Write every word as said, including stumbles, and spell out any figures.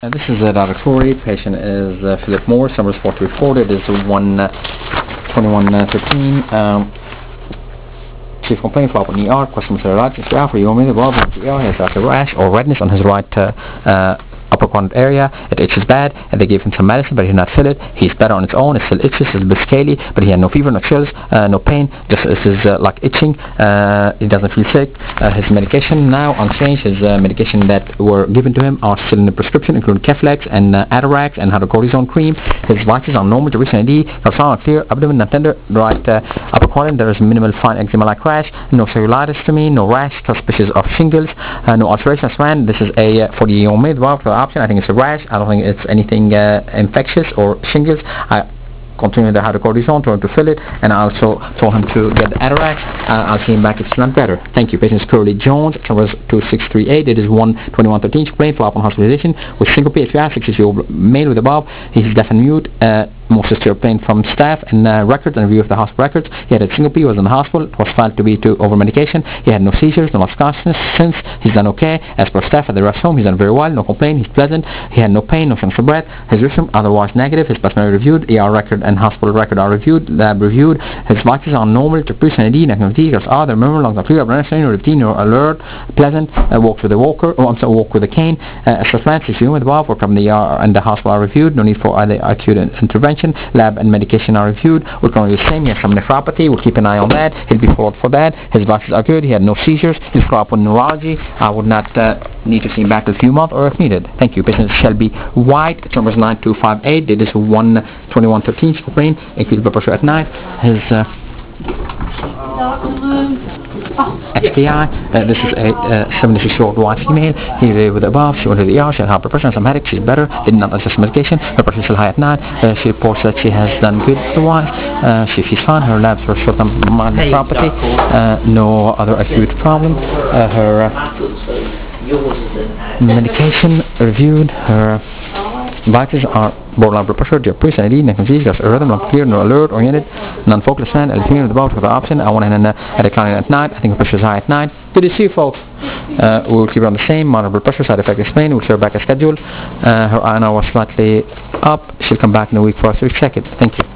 Uh, this is uh, Doctor Corey. Patient is uh, Philip Morris. Number is four to report. It is one twenty-one thirteen. Um, chief complaint follow up on E R. Customer satisfaction. Staff for you the glove of the E R. He has got a rash or redness on his right uh, uh, upper quadrant area. It itches bad, and they gave him some medicine, but he did not feel it. He's better on its own. It still itches. It's a bit scaly, but he had no fever, no chills, uh, no pain. Just this is uh, like itching. Uh, he doesn't feel sick. Uh, his medication now unchanged. His uh, medication that were given to him are still in the prescription, including Keflex and uh, Atarax and hydrocortisone cream. His vitals are normal. Duration I D. Calcium clear. Abdomen not tender. Right uh, upper quadrant. There is minimal fine eczema-like rash. No cellulitis to me. No rash. Suspicious of shingles. Uh, no ulceration span. This is a uh, for the omid option. I think it's a rash. I don't think it's anything uh, infectious or shingles. I continue the hydrocortisone, told him to fill it, and I also told him to get the Atarax. Uh, I'll see him back if it's not better. Thank you. Patient is Curly Jones. Number is two six three eight. It is one twenty-one thirteen. Complaint follow up on hospitalization with syncope. H P I, sixty-two male with above. He's deaf and mute. Uh, most sister obtained from staff and uh, records and review of the hospital records. He had a syncope. He was in the hospital. It was found to be to over medication. He had no seizures, no loss of consciousness. Since he's done okay. As per staff at the rest home, he's done very well. No complaint. He's pleasant. He had no pain, no shortness of breath. His resume otherwise negative. His personal reviewed. E R record and hospital record are reviewed. Lab reviewed. His vitals are normal. Depression I D, negativity, because other memory, lungs are clear, brain, routine, or alert, pleasant. Uh, walks with a walker. Oh, I'm sorry, walk with a cane. Uh, Assessment is with above. Or from the E R and the hospital are reviewed. No need for either acute intervention. Lab and medication are reviewed. We're going to do the same. He has some nephropathy. We'll keep an eye on that. He'll be followed for that. His vitals are good. He had no seizures. He's caught up with neurology. I would not uh, need to see him back in a few months or if needed. Thank you. Patient is Shelby White. Its number is nine two five eight. It is one twenty-one thirteen. Complaint. Increased blood pressure at night. His uh, X P I. Uh, this is a uh, seventy-six-year-old white female. He's uh, with the above. She went to the E R. She had high blood pressure and some headache. She's better. Did not adjust medication. Her pressure is still high at night. Uh, she reports that she has done good otherwise. Uh, she feels fine. Her labs were short-term mild nephropathy. Uh, no other acute problem. Uh, her uh, medication reviewed. Her vitals are borderline blood pressure, depression, I D, negativity, just a rhythm, not clear, no alert, oriented, non-focused fan, electronic with about for the option. I went in and uh, had a client at night. I think the pressure is high at night. Good to see you, folks. Uh, we'll keep her on the same monitor blood pressure, side effect explained. We'll share back a schedule. Uh, her I N R was slightly up. She'll come back in a week for us to check it. Thank you.